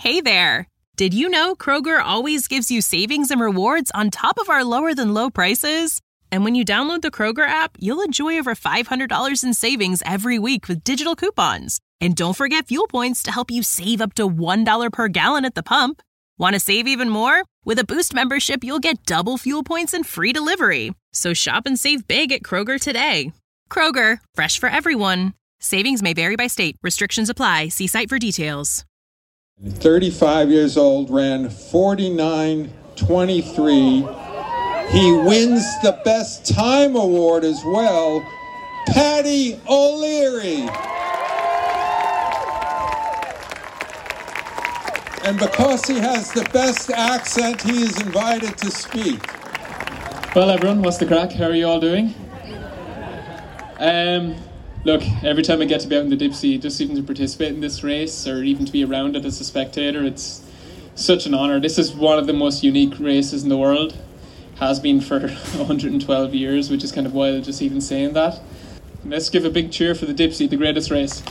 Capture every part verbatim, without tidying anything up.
Hey there! Did you know Kroger always gives you savings and rewards on top of our lower-than-low prices? And when you download the Kroger app, you'll enjoy over five hundred dollars in savings every week with digital coupons. And don't forget fuel points to help you save up to one dollar per gallon at the pump. Want to save even more? With a Boost membership, you'll get double fuel points and free delivery. So shop and save big at Kroger today. Kroger, fresh for everyone. Savings may vary by state. Restrictions apply. See site for details. thirty-five years old, ran forty-nine twenty-three. He wins the Best Time Award as well. Paddy O'Leary. And because he has the best accent, he is invited to speak. Well, everyone, what's the crack? How are you all doing? Um... Look, every time I get to be out in the Dipsea, just even to participate in this race or even to be around it as a spectator, it's such an honour. This is one of the most unique races in the world. Has been for one hundred twelve years, which is kind of wild just even saying that. Let's give a big cheer for the Dipsea, the greatest race.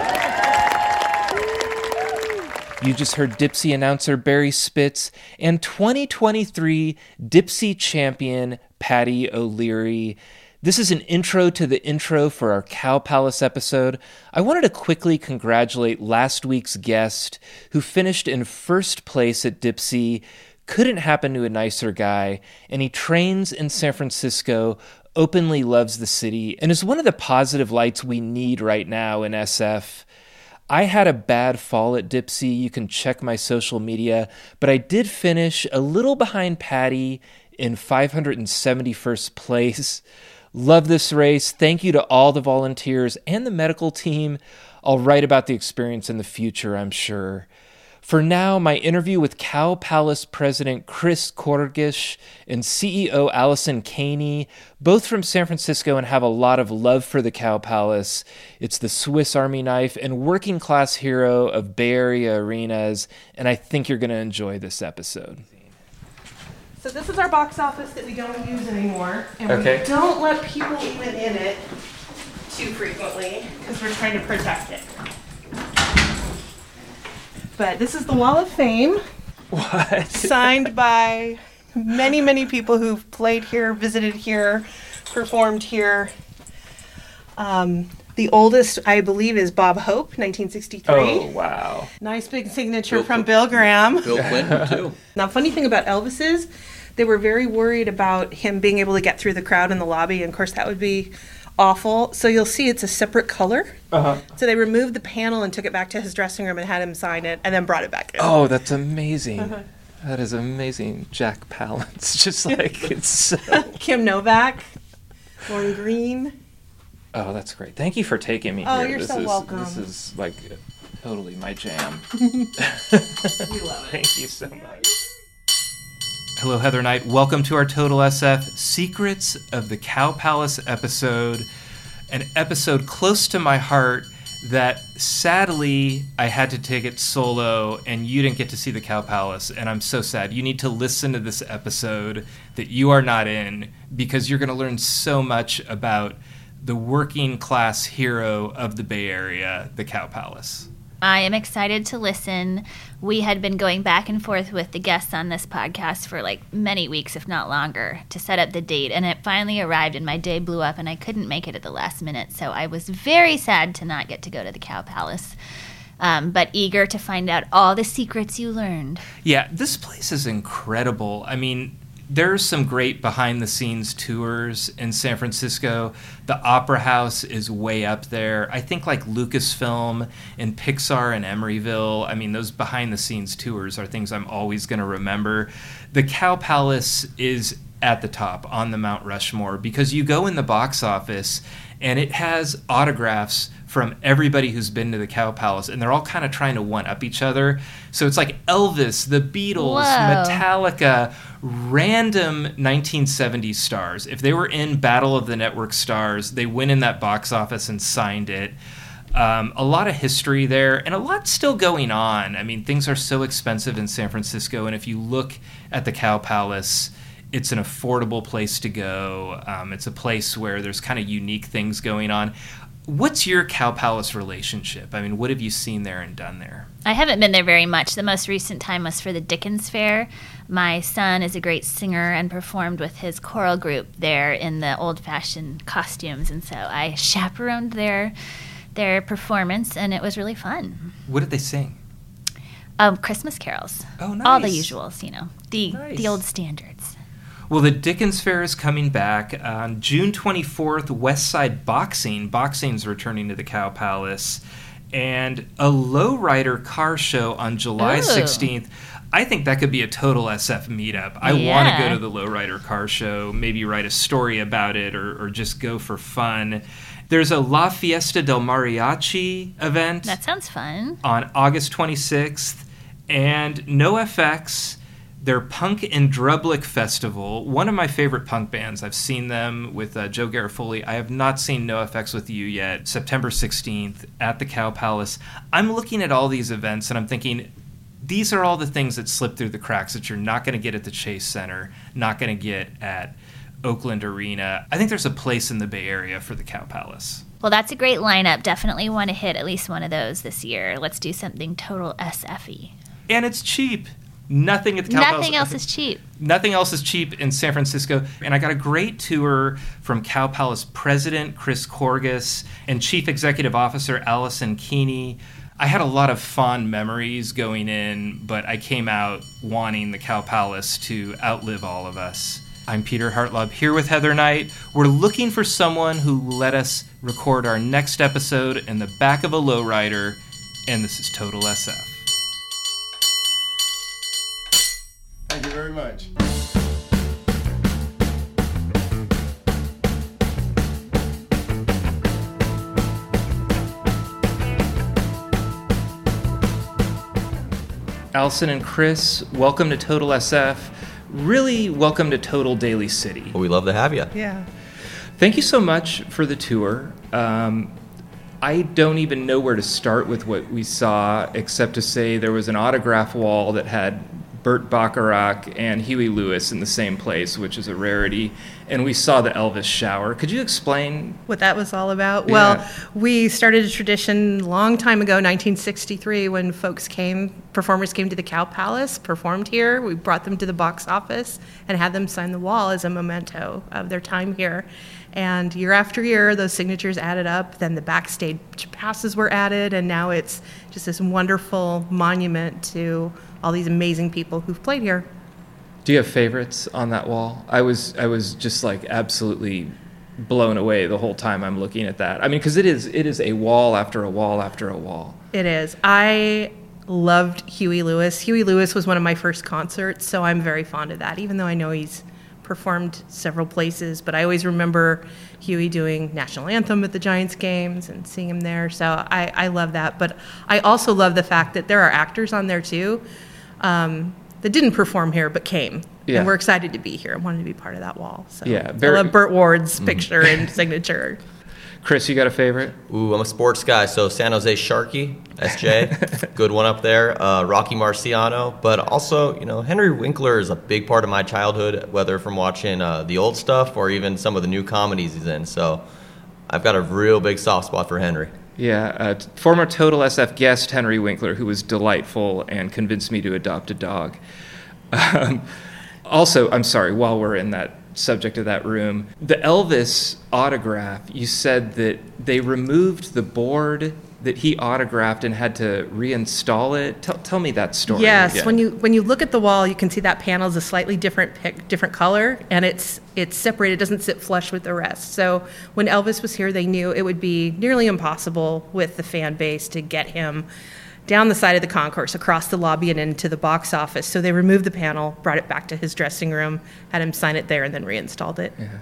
You just heard Dipsea announcer Barry Spitz and twenty twenty-three Dipsea champion Paddy O'Leary. This is an intro to the intro for our Cow Palace episode. I wanted to quickly congratulate last week's guest who finished in first place at Dipsea. Couldn't happen to a nicer guy, and he trains in San Francisco, openly loves the city, and is one of the positive lights we need right now in S F. I had a bad fall at Dipsea. You can check my social media, but I did finish a little behind Paddy in five hundred seventy-first place. Love this race. Thank you to all the volunteers and the medical team. I'll write about the experience in the future, I'm sure. For now, my interview with Cow Palace President Chris Korgish and C E O Allison Caney, both from San Francisco and have a lot of love for the Cow Palace. It's the Swiss Army knife and working class hero of Bay Area arenas, and I think you're going to enjoy this episode. So this is our box office that we don't use anymore, and Okay. we don't let people even in it too frequently because we're trying to protect it. But this is the Wall of Fame. What? Signed by many, many people who've played here, visited here, performed here. Um, the oldest, I believe, is Bob Hope, nineteen sixty-three. Oh, wow. Nice big signature Bill from Cl- Bill Graham. Bill Clinton, too. Now, funny thing about Elvis is they were very worried about him being able to get through the crowd in the lobby, and of course that would be awful. So you'll see it's a separate color. Uh-huh. So they removed the panel and took it back to his dressing room and had him sign it, and then brought it back in. Oh, that's amazing. Uh-huh. That is amazing. Jack Palance. Just like, it's so... Kim Novak, Lauren Green. Oh, that's great. Thank you for taking me Oh, here. you're this so is, welcome. This is like totally my jam. We love it. Thank you so much. Hello, Heather Knight. Welcome to our Total S F Secrets of the Cow Palace episode, an episode close to my heart that sadly I had to take it solo and you didn't get to see the Cow Palace, and I'm so sad. You need to listen to this episode that you are not in because you're going to learn so much about the working class hero of the Bay Area, the Cow Palace. I am excited to listen. We had been going back and forth with the guests on this podcast for like many weeks, if not longer, to set up the date. And it finally arrived and my day blew up and I couldn't make it at the last minute. So I was very sad to not get to go to the Cow Palace, um, but eager to find out all the secrets you learned. Yeah, this place is incredible. I mean, there's some great behind-the-scenes tours in San Francisco. The Opera House is way up there. I think like Lucasfilm and Pixar and Emeryville, I mean, those behind-the-scenes tours are things I'm always going to remember. The Cow Palace is at the top on the Mount Rushmore because you go in the box office and it has autographs from everybody who's been to the Cow Palace, and they're all kind of trying to one-up each other. So it's like Elvis, the Beatles, Whoa. Metallica, random nineteen seventies stars. If they were in Battle of the Network Stars, they went in that box office and signed it. Um, a lot of history there, and a lot still going on. I mean, things are so expensive in San Francisco, and if you look at the Cow Palace, it's an affordable place to go. Um, it's a place where there's kind of unique things going on. What's your Cow Palace relationship? I mean, what have you seen there and done there? I haven't been there very much. The most recent time was for the Dickens Fair. My son is a great singer and performed with his choral group there in the old-fashioned costumes, and so I chaperoned their their performance, and it was really fun. What did they sing? Um, Christmas carols. Oh, nice. All the usuals, you know, the Nice. the old standards. Well, the Dickens Fair is coming back on June twenty-fourth. West Side Boxing. Boxing's returning to the Cow Palace. And a lowrider car show on July Ooh. sixteenth. I think that could be a total S F meetup. I Yeah. want to go to the lowrider car show, maybe write a story about it, or, or just go for fun. There's a La Fiesta del Mariachi event That sounds fun. on August twenty-sixth. And NoFX, their Punk in Drublic Festival, one of my favorite punk bands. I've seen them with uh, Joe Garofoli. I have not seen NoFX with you yet. September sixteenth at the Cow Palace. I'm looking at all these events and I'm thinking, these are all the things that slip through the cracks that you're not going to get at the Chase Center, not going to get at Oakland Arena. I think there's a place in the Bay Area for the Cow Palace. Well, that's a great lineup. Definitely want to hit at least one of those this year. Let's do something total S F-y. And it's cheap. Nothing at the Cow Palace. Nothing else is cheap. Nothing else is cheap in San Francisco. And I got a great tour from Cow Palace President Chris Corgus and Chief Executive Officer Allison Keeney. I had a lot of fond memories going in, but I came out wanting the Cow Palace to outlive all of us. I'm Peter Hartlaub here with Heather Knight. We're looking for someone who let us record our next episode in the back of a lowrider, and this is Total S F. Thank you very much. Allison and Chris, welcome to Total S F. Really, welcome to Total Daly City. Well, we love to have you. Yeah. Thank you so much for the tour. Um, I don't even know where to start with what we saw, except to say there was an autograph wall that had Burt Bacharach and Huey Lewis in the same place, which is a rarity. And we saw the Elvis shower. Could you explain? What that was all about? Yeah. Well, we started a tradition a long time ago, nineteen sixty-three, when folks came, performers came to the Cow Palace, performed here. We brought them to the box office and had them sign the wall as a memento of their time here. And year after year, those signatures added up. Then the backstage passes were added, and now it's just this wonderful monument to all these amazing people who've played here. Do you have favorites on that wall? I was I was just like absolutely blown away the whole time I'm looking at that. I mean, because it is it is a wall after a wall after a wall. It is. I loved Huey Lewis. Huey Lewis was one of my first concerts, so I'm very fond of that, even though I know he's performed several places. But I always remember Huey doing National Anthem at the Giants games and seeing him there. So I, I love that. But I also love the fact that there are actors on there, too, um, that didn't perform here but came. Yeah. And we're excited to be here. I wanted to be part of that wall. So Yeah, I very- love Burt Ward's picture and signature. Chris, you got a favorite? Ooh, I'm a sports guy, so San Jose Sharky, S J, good one up there. Uh, Rocky Marciano, but also, you know, Henry Winkler is a big part of my childhood, whether from watching uh, the old stuff or even some of the new comedies he's in. So I've got a real big soft spot for Henry. Yeah, uh, former Total S F guest Henry Winkler, who was delightful and convinced me to adopt a dog. Um, also, I'm sorry, while we're in that subject of that room, the Elvis autograph, you said that they removed the board that he autographed and had to reinstall it. Tell, tell me that story. Yes, again. when you when you look at the wall, you can see that panel is a slightly different pic, different color, and it's it's separated. It doesn't sit flush with the rest. So when Elvis was here, they knew it would be nearly impossible with the fan base to get him down the side of the concourse, across the lobby, and into the box office. So they removed the panel, brought it back to his dressing room, had him sign it there, and then reinstalled it. Yeah.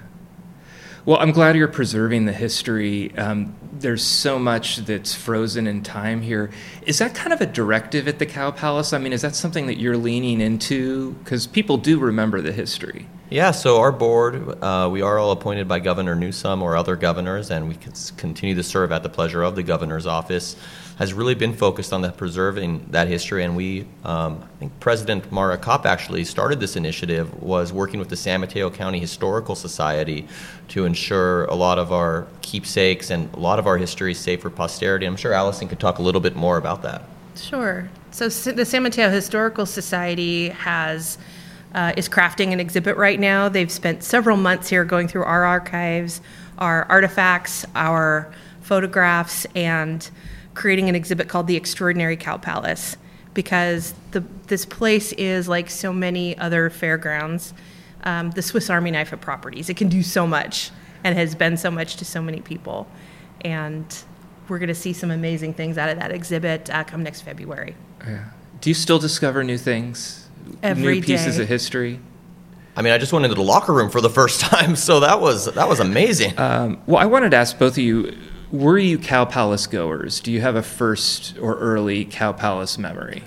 Well, I'm glad you're preserving the history. Um, there's so much that's frozen in time here. Is that kind of a directive at the Cow Palace? I mean, is that something that you're leaning into? Because people do remember the history. Yeah, so our board, uh, we are all appointed by Governor Newsom or other governors, and we can continue to serve at the pleasure of the governor's office. has really been focused on that preserving that history. And we, um, I think President Mara Kopp actually started this initiative, was working with the San Mateo County Historical Society to ensure a lot of our keepsakes and a lot of our history is safe for posterity. I'm sure Allison could talk a little bit more about that. Sure. So the San Mateo Historical Society has uh, is crafting an exhibit right now. They've spent several months here going through our archives, our artifacts, our photographs, and creating an exhibit called The Extraordinary Cow Palace, because the, this place is like so many other fairgrounds, um, the Swiss Army knife of properties. It can do so much and has been so much to so many people. And we're going to see some amazing things out of that exhibit uh, come next February. Yeah. Do you still discover new things? Every new pieces day. of history? I mean, I just went into the locker room for the first time, so that was that was amazing. Um, well, I wanted to ask both of you, were you Cow Palace goers? Do you have a first or early Cow Palace memory?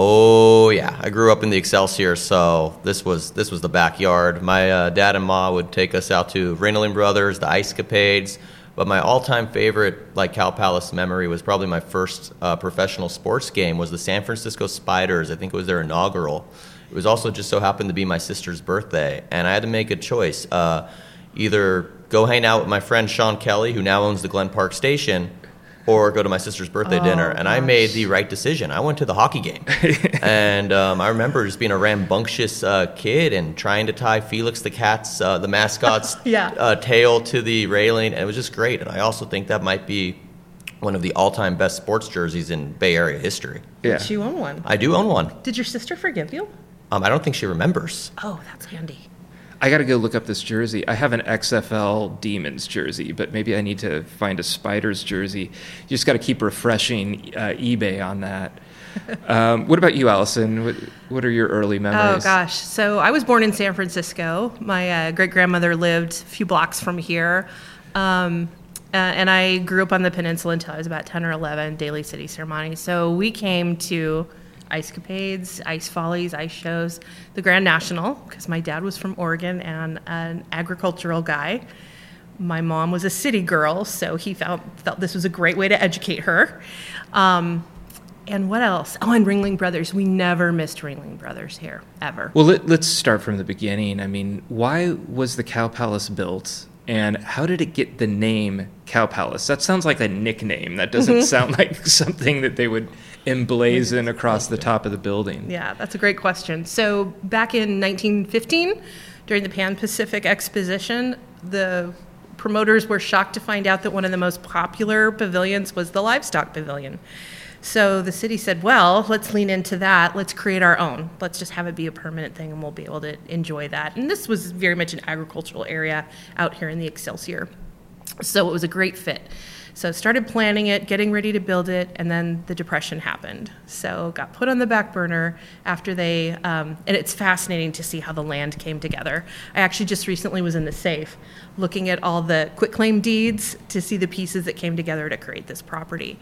Oh yeah, I grew up in the Excelsior, so this was this was the backyard. My uh, dad and ma would take us out to Ringling Brothers, the Ice Capades. But my all-time favorite, like, Cow Palace memory was probably my first uh, professional sports game was the San Francisco Spiders. I think it was their inaugural. It was also just so happened to be my sister's birthday, and I had to make a choice. Uh, either go hang out with my friend Sean Kelly, who now owns the Glen Park Station, or go to my sister's birthday oh, dinner. And gosh. I made the right decision. I went to the hockey game. and um, I remember just being a rambunctious uh, kid and trying to tie Felix the cat's, uh, the mascot's yeah. uh, tail to the railing. And it was just great. And I also think that might be one of the all-time best sports jerseys in Bay Area history. Yeah. Did you own one? I do own one. Did your sister forgive you? Um, I don't think she remembers. Oh, that's handy. I got to go look up this jersey. I have an X F L Demons jersey, but maybe I need to find a Spiders jersey. You just got to keep refreshing uh, eBay on that. Um, what about you, Allison? What, what are your early memories? Oh, gosh. So I was born in San Francisco. My uh, great-grandmother lived a few blocks from here. Um, uh, and I grew up on the peninsula until I was about ten or eleven, Daly City Ceremony. So we came to Ice Capades, Ice Follies, ice shows, the Grand National, because my dad was from Oregon and an agricultural guy. My mom was a city girl, so he felt, felt this was a great way to educate her. Um, and what else? Oh, and Ringling Brothers. We never missed Ringling Brothers here, ever. Well, let, let's start from the beginning. I mean, why was the Cow Palace built? And how did it get the name Cow Palace? That sounds like a nickname. That doesn't mm-hmm. sound like something that they would emblazon across the top of the building. Yeah, that's a great question. So back in nineteen fifteen, during the Pan-Pacific Exposition, the promoters were shocked to find out that one of the most popular pavilions was the livestock pavilion. So the city said, well, let's lean into that. Let's create our own. Let's just have it be a permanent thing, and we'll be able to enjoy that. And this was very much an agricultural area out here in the Excelsior. So it was a great fit. So started planning it, getting ready to build it, and then the Depression happened. So got put on the back burner after they, um, and it's fascinating to see how the land came together. I actually just recently was in the safe looking at all the quitclaim deeds to see the pieces that came together to create this property.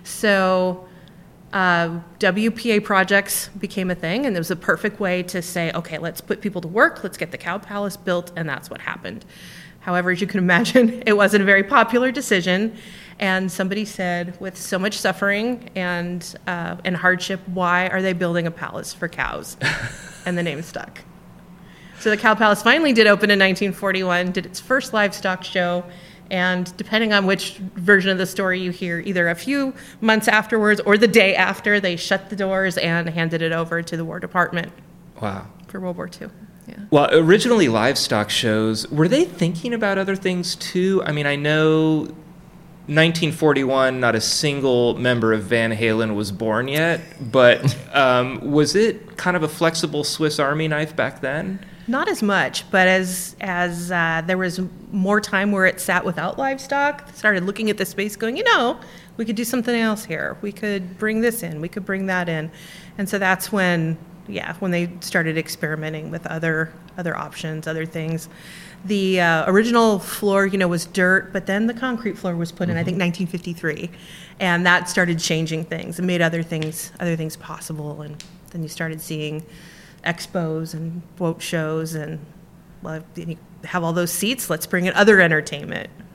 So uh, W P A projects became a thing, and it was a perfect way to say, okay, let's put people to work, let's get the Cow Palace built, and that's what happened. However, as you can imagine, it wasn't a very popular decision, and somebody said, with so much suffering and uh, and hardship, why are they building a palace for cows? And the name stuck. So the Cow Palace finally did open in nineteen forty-one, did its first livestock show, and depending on which version of the story you hear, either a few months afterwards or the day after, they shut the doors and handed it over to the War Department. Wow. For World War Two. Yeah. Well, originally livestock shows, were they thinking about other things too? I mean, I know nineteen forty-one, not a single member of Van Halen was born yet, but um, was it kind of a flexible Swiss Army knife back then? Not as much, but as as uh, there was more time where it sat without livestock, started looking at the space going, you know, we could do something else here. We could bring this in. We could bring that in. And so that's when, yeah, when they started experimenting with other other options, other things. The uh, original floor, you know, was dirt, but then the concrete floor was put in, mm-hmm. I think, nineteen fifty-three. And that started changing things and made other things other things possible. And then you started seeing expos and boat shows, and well, you have all those seats, let's bring in other entertainment.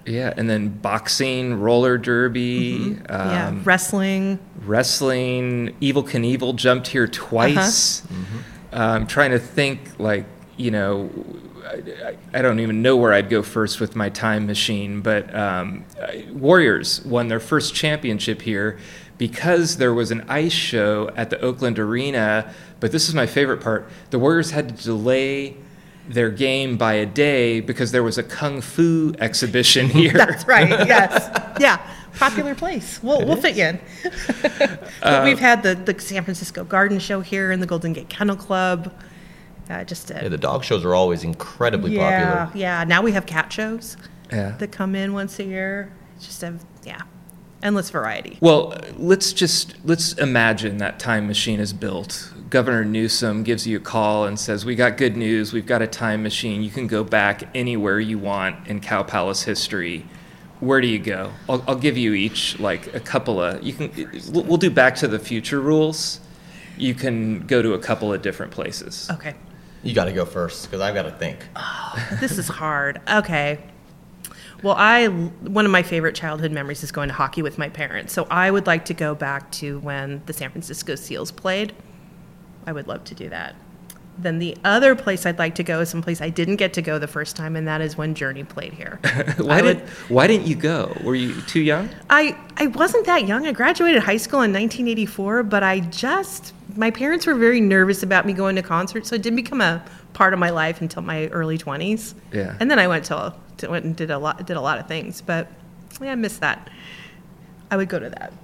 Yeah, and then boxing, roller derby, Mm-hmm. um, yeah, wrestling. Wrestling. Evel Knievel jumped here twice. Uh-huh. Mm-hmm. I'm trying to think, like, you know, I, I don't even know where I'd go first with my time machine, but um, Warriors won their first championship here because there was an ice show at the Oakland Arena. But this is my favorite part. The Warriors had to delay their game by a day because there was a kung fu exhibition here. That's right. Yes. Yeah. Popular place. We'll we'll fit you in. uh, we've had the, the San Francisco Garden Show here and the Golden Gate Kennel Club. Uh, just a, Yeah, the dog shows are always incredibly yeah, popular. yeah. Now we have cat shows Yeah. that come in once a year. It's just a yeah, endless variety. Well, let's just let's imagine that time machine is built. Governor Newsom gives you a call and says, "We got good news. We've got a time machine. You can go back anywhere you want in Cow Palace history." Where do you go? I'll, I'll give you each like a couple of. You can. We'll we'll do Back to the Future rules. You can go to a couple of different places. Okay. You got to go first because I've got to think. This is hard. Okay. Well, I one of my favorite childhood memories is going to hockey with my parents. So I would like to go back to when the San Francisco Seals played. I would love to do that. Then the other place I'd like to go is someplace I didn't get to go the first time, and that is when Journey played here. why I did would, Why didn't you go? Were you too young? I, I wasn't that young. I graduated high school in nineteen eighty-four, but I just, my parents were very nervous about me going to concerts, so it didn't become a part of my life until my early twenties. Yeah. And then I went to, to went and did a lot did a lot of things, but yeah, I missed that. I would go to that.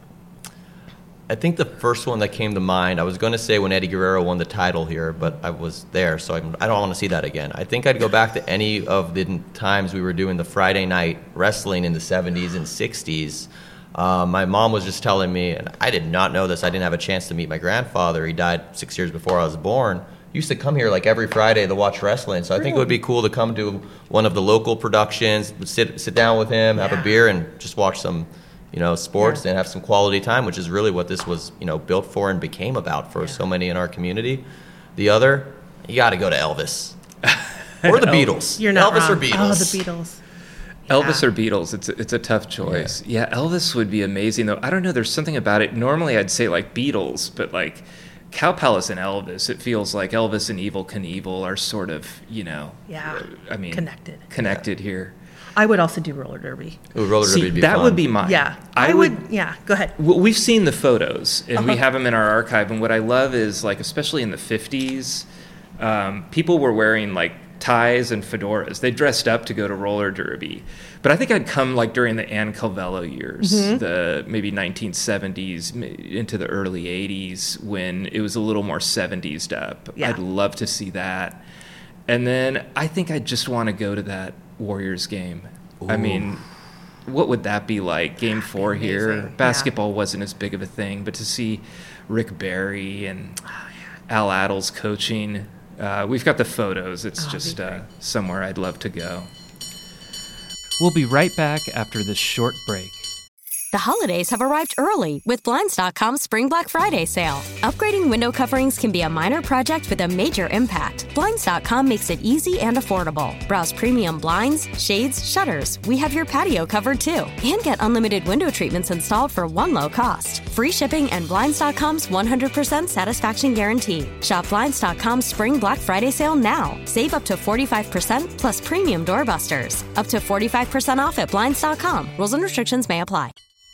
I think the first one that came to mind, I was going to say when Eddie Guerrero won the title here, but I was there, so I'm, I don't want to see that again. I think I'd go back to any of the times we were doing the Friday night wrestling in the seventies and sixties. Um, my mom was just telling me, and I did not know this, I didn't have a chance to meet my grandfather. He died six years before I was born. He used to come here like every Friday to watch wrestling, so I think it would be cool to come to one of the local productions, sit sit down with him, have Yeah. a beer, and just watch some you know, sports yeah. and have some quality time, which is really what this was, you know, built for and became about for yeah. so many in our community. The other, you got to go to Elvis or the Beatles. You're not Elvis wrong. or Beatles. Oh, the Beatles. Elvis Yeah. or Beatles, it's a, it's a tough choice. Yeah. yeah, Elvis would be amazing, though. I don't know, there's something about it. Normally I'd say, like, Beatles, but, like, Cow Palace and Elvis, it feels like Elvis and Evel Knievel are sort of, you know, Yeah. uh, I mean, Connected. Connected yeah. here. I would also do roller derby. Ooh, roller See, derby would be that fun. would be mine. Yeah. I, I would, would, yeah, go ahead. Well, we've seen the photos, and Uh-huh. we have them in our archive, and what I love is, like, especially in the fifties, um, people were wearing, like, ties and fedoras. They dressed up to go to roller derby. But I think I'd come, like, during the Ann Calvello years, Mm-hmm. the maybe nineteen seventies into the early eighties, when it was a little more seventies up. Yeah. I'd love to see that. And then I think I'd just want to go to that Warriors game. Ooh. I mean, what would that be like? Game four here. Amazing. Basketball Yeah. wasn't as big of a thing, but to see Rick Barry and Al Attles coaching, uh, we've got the photos. It's Oh, it'd just be uh, great. somewhere I'd love to go. We'll be right back after this short break. The holidays have arrived early with Blinds dot com's Spring Black Friday sale. Upgrading window coverings can be a minor project with a major impact. Blinds dot com makes it easy and affordable. Browse premium blinds, shades, shutters. We have your patio covered too. And get unlimited window treatments installed for one low cost. Free shipping and Blinds dot com's one hundred percent satisfaction guarantee. Shop Blinds dot com's Spring Black Friday sale now. Save up to forty-five percent plus premium doorbusters. Up to forty-five percent off at Blinds dot com. Rules and restrictions may apply.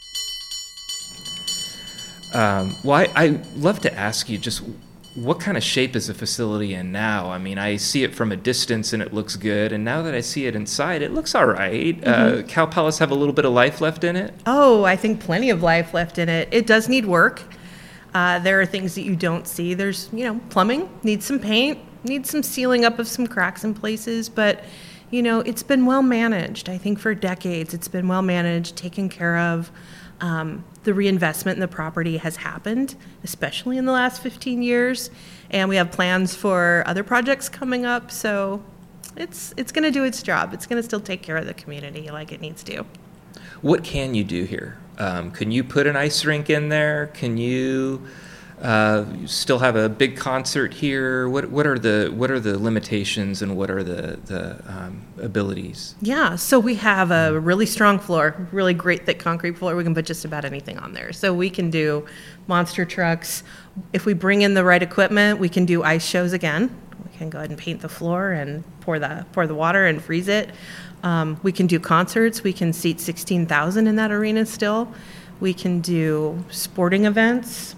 Um, well, I, I love to ask you just what kind of shape is the facility in now? I mean, I see it from a distance and it looks good, and now that I see it inside, it looks all right. Mm-hmm. Uh, Cow Palace have a little bit of life left in it? Oh, I think plenty of life left in it. It does need work. Uh, there are things that you don't see. There's, you know, plumbing, needs some paint, needs some sealing up of some cracks in places, but, you know, it's been well managed. I think for decades it's been well managed, taken care of. Um, the reinvestment in the property has happened, especially in the last fifteen years, and we have plans for other projects coming up, so it's it's going to do its job. It's going to still take care of the community like it needs to. What can you do here? Um, can you put an ice rink in there? Can you Uh, you still have a big concert here. What what are the what are the limitations and what are the the um, abilities? Yeah, so we have a really strong floor, really great thick concrete floor. We can put just about anything on there. So we can do monster trucks. If we bring in the right equipment, we can do ice shows again. We can go ahead and paint the floor and pour the pour the water and freeze it. Um, we can do concerts. We can seat sixteen thousand in that arena still. We can do sporting events.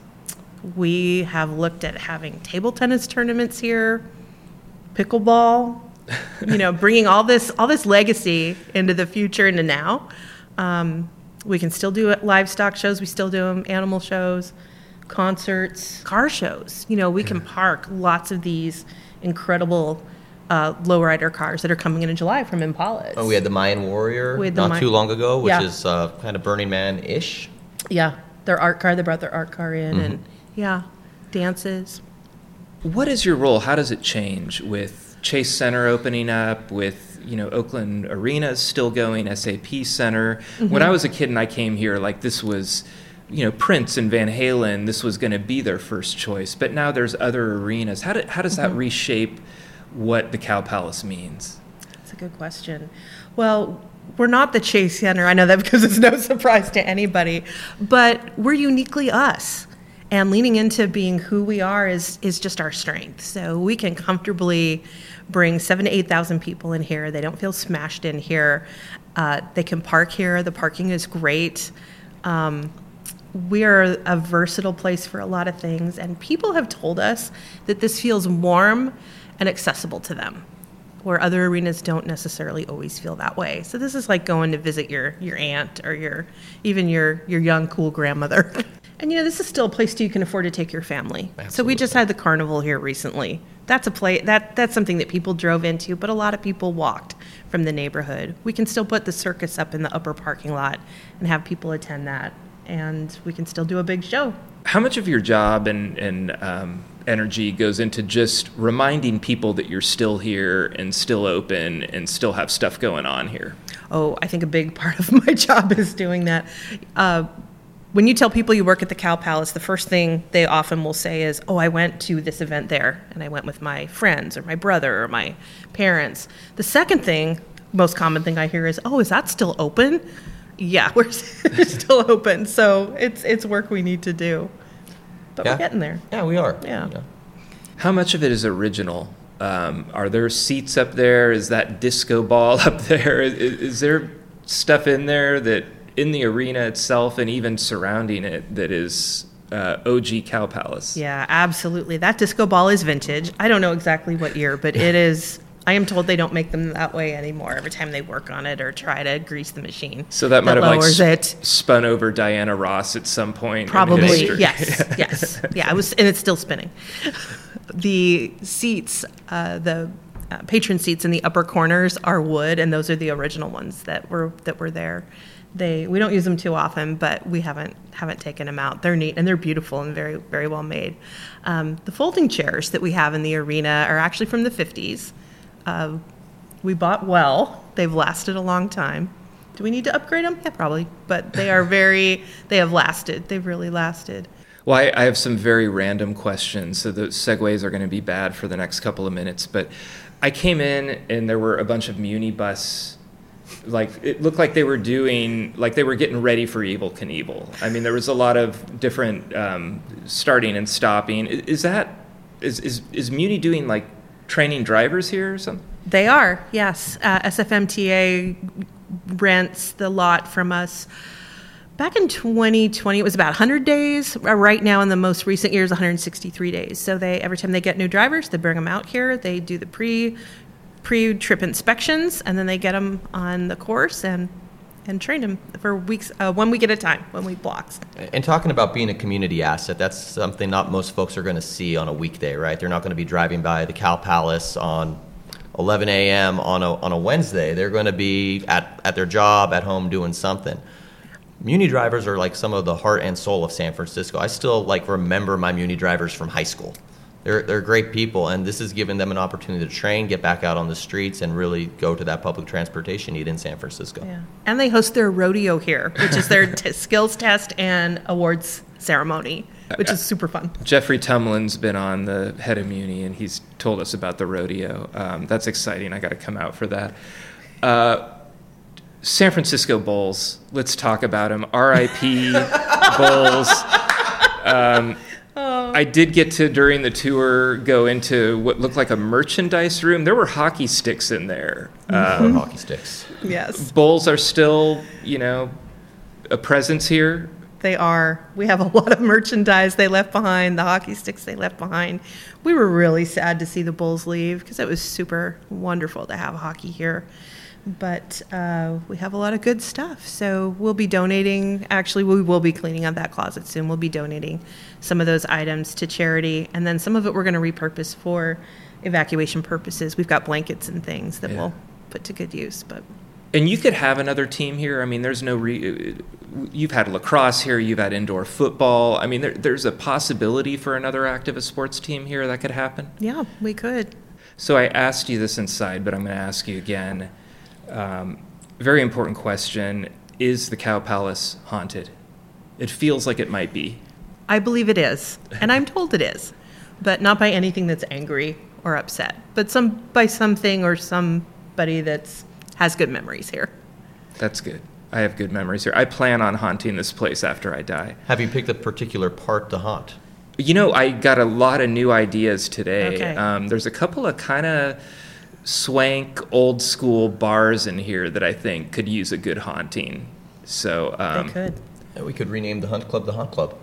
We have looked at having table tennis tournaments here, pickleball, you know, bringing all this all this legacy into the future and the now. Um, we can still do livestock shows. We still do them, animal shows, concerts, car shows. You know, we can park lots of these incredible uh, lowrider cars that are coming in in July from Impalas. Oh, we had the Mayan Warrior We had the not May- too long ago, which Yeah. is uh, kind of Burning Man-ish. Yeah, their art car. They brought their art car in, Mm-hmm. and yeah, dances. What is your role? How does it change with Chase Center opening up, with, you know, Oakland Arena is still going, S A P Center? Mm-hmm. When I was a kid and I came here, like this was, you know, Prince and Van Halen, this was going to be their first choice. But now there's other arenas. How, do, how does that Mm-hmm. reshape what the Cow Palace means? That's a good question. Well, we're not the Chase Center. I know that because it's no surprise to anybody, but we're uniquely us. And leaning into being who we are is is just our strength. So we can comfortably bring seven to eight thousand people in here. They don't feel smashed in here. Uh, they can park here. The parking is great. Um, we are a versatile place for a lot of things, and people have told us that this feels warm and accessible to them, where other arenas don't necessarily always feel that way. So this is like going to visit your your aunt or your even your your young cool grandmother. And you know, this is still a place too you can afford to take your family. Absolutely. So we just had the carnival here recently. That's a play that that's something that people drove into, but a lot of people walked from the neighborhood. We can still put the circus up in the upper parking lot and have people attend that, and we can still do a big show. How much of your job and, and um, energy goes into just reminding people that you're still here and still open and still have stuff going on here? Oh, I think a big part of my job is doing that. Uh, when you tell people you work at the Cow Palace, the first thing they often will say is, oh, I went to this event there, and I went with my friends or my brother or my parents. The second thing, most common thing I hear is, oh, is that still open? Yeah, we're still open. So it's it's work we need to do. But Yeah. we're getting there. Yeah, we are. Yeah. You know. How much of it is original? Um, are there seats up there? Is that disco ball up there? Is, is there stuff in there that in the arena itself and even surrounding it that is uh, O G Cow Palace? Yeah, absolutely. That disco ball is vintage. I don't know exactly what year, but it is. I am told they don't make them that way anymore every time they work on it or try to grease the machine. So that might have like lowers sp- it. spun over Diana Ross at some point. in Probably, history. yes, yes. Yeah, it was, and it's still spinning. The seats, uh, the uh, patron seats in the upper corners are wood, and those are the original ones that were that were there. They we don't use them too often, but we haven't haven't taken them out. They're neat and they're beautiful and very very well made. Um, the folding chairs that we have in the arena are actually from the fifties. Uh, we bought well. They've lasted a long time. Do we need to upgrade them? Yeah, probably. But they are very, they have lasted. They've really lasted. Well, I, I have some very random questions, so the segues are going to be bad for the next couple of minutes. But I came in and there were a bunch of Muni bus, like it looked like they were doing, like they were getting ready for Evel Knievel. I mean, there was a lot of different um, starting and stopping. Is, is that, is, is, is Muni doing like training drivers here or something? They are, yes. Uh, S F M T A rents the lot from us. Back in twenty twenty, it was about one hundred days. Uh, Right now, in the most recent years, one hundred sixty-three days. So they every time they get new drivers, they bring them out here. They do the pre pre trip inspections, and then they get them on the course and and train them for weeks, uh, one week at a time, one week blocks. And talking about being a community asset, that's something not most folks are going to see on a weekday, right? They're not going to be driving by the Cow Palace on eleven a.m. on a on a Wednesday. They're going to be at, at their job, at home, doing something. Muni drivers are like some of the heart and soul of San Francisco. I still like remember my Muni drivers from high school. They're they're great people, and this has given them an opportunity to train, get back out on the streets, and really go to that public transportation need in San Francisco. Yeah. And they host their rodeo here, which is their t- skills test and awards ceremony. which is super fun. Jeffrey Tumlin's been on, the head of Muni, and he's told us about the rodeo. Um, that's exciting. I got to come out for that. Uh, San Francisco Bulls. Let's talk about them. R I P Bulls. Um, oh. I did get to, during the tour, go into what looked like a merchandise room. There were hockey sticks in there. Mm-hmm. Um, hockey sticks. Yes. Bulls are still, you know, a presence here. They are. We have a lot of merchandise they left behind, the hockey sticks they left behind. We were really sad to see the Bulls leave because it was super wonderful to have hockey here. But uh, we have a lot of good stuff. So we'll be donating. Actually, we will be cleaning up that closet soon. We'll be donating some of those items to charity. And then some of it we're going to repurpose for evacuation purposes. We've got blankets and things that yeah. we'll put to good use. But And you could have another team here. I mean, there's no re- you've had lacrosse here. You've had indoor football. I mean, there, there's a possibility for another activist sports team here that could happen. Yeah, we could. So I asked you this inside, but I'm going to ask you again. Um, very important question. Is the Cow Palace haunted? It feels like it might be. I believe it is, and I'm told it is, but not by anything that's angry or upset, but some by something or somebody that's has good memories here. That's good. I have good memories here. I plan on haunting this place after I die. Have you picked a particular part to haunt? You know, I got a lot of new ideas today. Okay. Um, there's a couple of kind of swank, old school bars in here that I think could use a good haunting. So um, they could. Yeah, we could rename the Hunt Club the Haunt Club.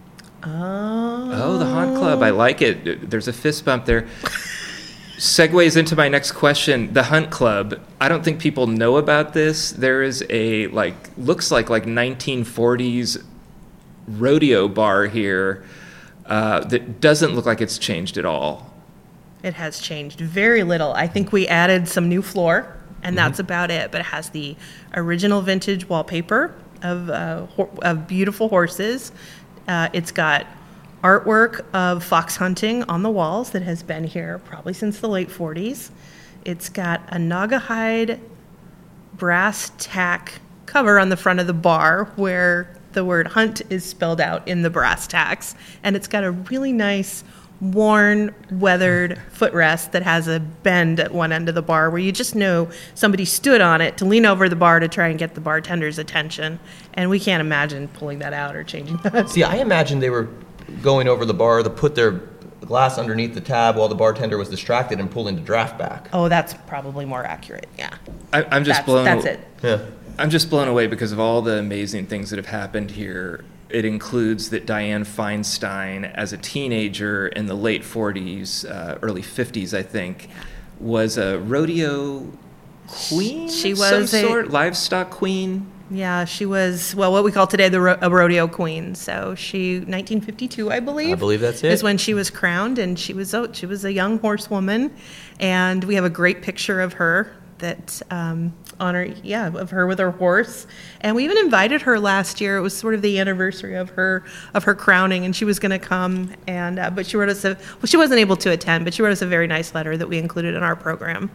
Oh. Oh, the Haunt Club. I like it. There's a fist bump there. Segues into my next question. The Hunt Club. I don't think people know about this. There is a like looks like like nineteen forties rodeo bar here uh, that doesn't look like it's changed at all. It has changed very little. I think we added some new floor, and that's mm-hmm. about it. But it has the original vintage wallpaper of uh, ho- of beautiful horses. Uh, it's got artwork of fox hunting on the walls that has been here probably since the late forties. It's got a Naugahyde brass tack cover on the front of the bar where the word hunt is spelled out in the brass tacks. And it's got a really nice worn, weathered footrest that has a bend at one end of the bar where you just know somebody stood on it to lean over the bar to try and get the bartender's attention. And we can't imagine pulling that out or changing that. See, I imagine they were going over the bar to put their glass underneath the tab while the bartender was distracted and pulling the draft back. Oh, that's probably more accurate, yeah. I, I'm just that's, blown That's aw- it. Yeah. I'm just blown away because of all the amazing things that have happened here. It includes that Dianne Feinstein, as a teenager in the late forties, uh, early fifties, I think, was a rodeo queen She of was some a- sort, livestock queen. Yeah, she was, well, what we call today the ro- a rodeo queen. So she, nineteen fifty-two, I believe. I believe that's it. Is when she was crowned, and she was a, she was a young horsewoman. And we have a great picture of her that um, honor, yeah, of her with her horse. And we even invited her last year. It was sort of the anniversary of her of her crowning, and she was going to come. And uh, but she wrote us a, well, she wasn't able to attend, but she wrote us a very nice letter that we included in our program.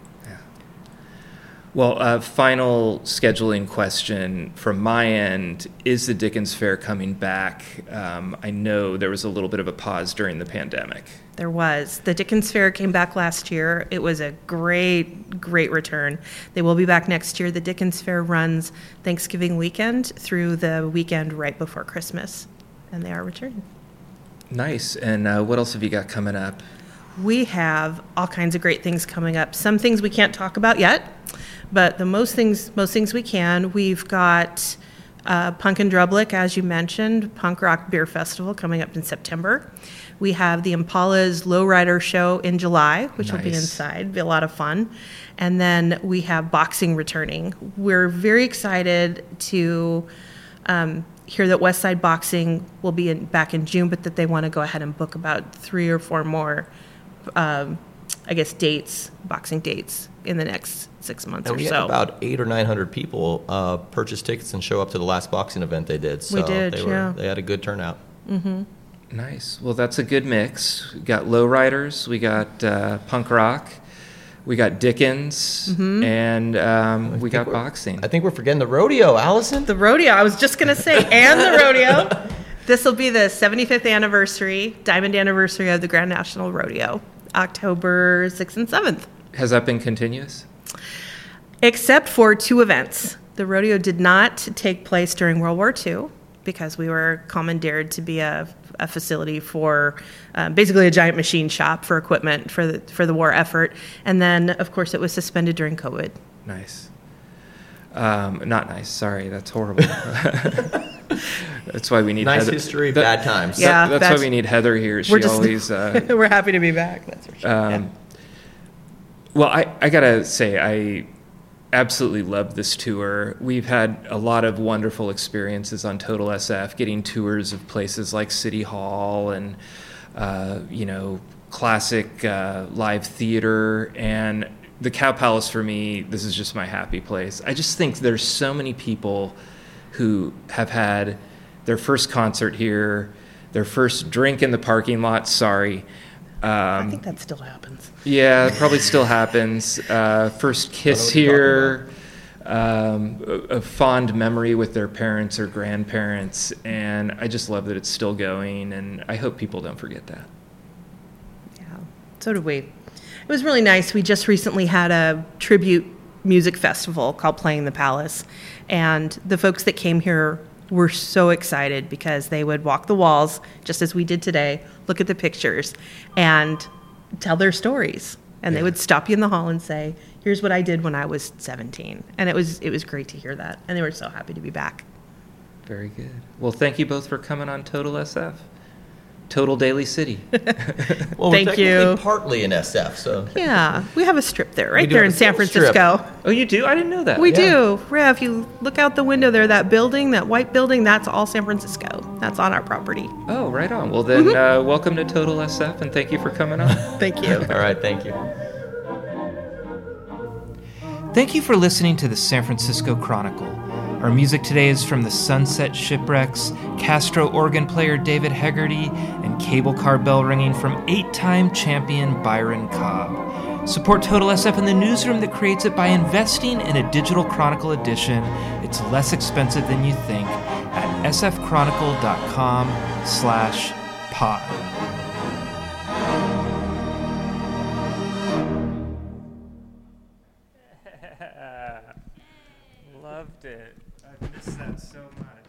Well, uh, final scheduling question from my end. Is the Dickens Fair coming back? Um, I know there was a little bit of a pause during the pandemic. There was. The Dickens Fair came back last year. It was a great, great return. They will be back next year. The Dickens Fair runs Thanksgiving weekend through the weekend right before Christmas, and they are returning. Nice. And uh, what else have you got coming up? We have all kinds of great things coming up. Some things we can't talk about yet, but the most things, most things we can. We've got uh, Punk in Drublic, as you mentioned, Punk Rock Beer Festival coming up in September. We have the Impala's Lowrider Show in July, which Nice. will be inside, be a lot of fun. And then we have boxing returning. We're very excited to um, hear that West Side Boxing will be in, back in June, but that they want to go ahead and book about three or four more Um, I guess dates, boxing dates in the next six months And or we so. had about eight or nine hundred people uh, purchase tickets and show up to the last boxing event they did. So We did, they were, yeah. They had a good turnout. Mm-hmm. Nice. Well, that's a good mix. We got lowriders, we got uh, punk rock, we got Dickens, Mm-hmm. and um, we think got we're- boxing. I think we're forgetting the rodeo, Allison. The rodeo, I was just going to say, and the rodeo. This will be the seventy-fifth anniversary, diamond anniversary of the Grand National Rodeo, October sixth and seventh. Has that been continuous? Except for two events. The rodeo did not take place during World War Two because we were commandeered to be a, a facility for uh, basically a giant machine shop for equipment for the, for the war effort. And then, of course, it was suspended during COVID. Nice. Um, not nice. Sorry, that's horrible. That's why we need nice Heather. history, that, bad times. Yeah, that, that's why we need Heather here. She we're just, always. Uh, we're happy to be back. That's for sure. Um, yeah. Well, I, I gotta say, I absolutely love this tour. We've had a lot of wonderful experiences on Total S F, getting tours of places like City Hall and, uh, you know, classic uh, live theater. And the Cow Palace, for me, this is just my happy place. I just think there's so many people who have had their first concert here, their first drink in the parking lot, sorry. Um, I think that still happens. Yeah, it probably still happens. Uh, first kiss here, um, a, a fond memory with their parents or grandparents, and I just love that it's still going, and I hope people don't forget that. Yeah, so did we. It was really nice. We just recently had a tribute music festival called Playing the Palace, and the folks that came here were so excited because they would walk the walls, just as we did today, look at the pictures, and tell their stories. And yeah. They would stop you in the hall and say, here's what I did when I was seventeen. And it was it was great to hear that. And they were so happy to be back. Very good. Well, thank you both for coming on Total S F. Total Daly City. Well, Thank we're you. Partly in S F, so. Yeah, we have a strip there, right do there have in a San strip. Francisco. Oh, you do? I didn't know that. We Yeah. do. Yeah, if you look out the window there, that building, that white building, that's all San Francisco. That's on our property. Oh, right on. Well, then, mm-hmm. uh, welcome to Total S F, and thank you for coming on. Thank you. All right, thank you. Thank you for listening to the San Francisco Chronicle. Our music today is from the Sunset Shipwrecks, Castro organ player David Hegarty, and cable car bell ringing from eight-time champion Byron Cobb. Support Total S F and the newsroom that creates it by investing in a digital Chronicle edition. It's less expensive than you think at sfchronicle.com slash pod. Loved it. I missed that so much.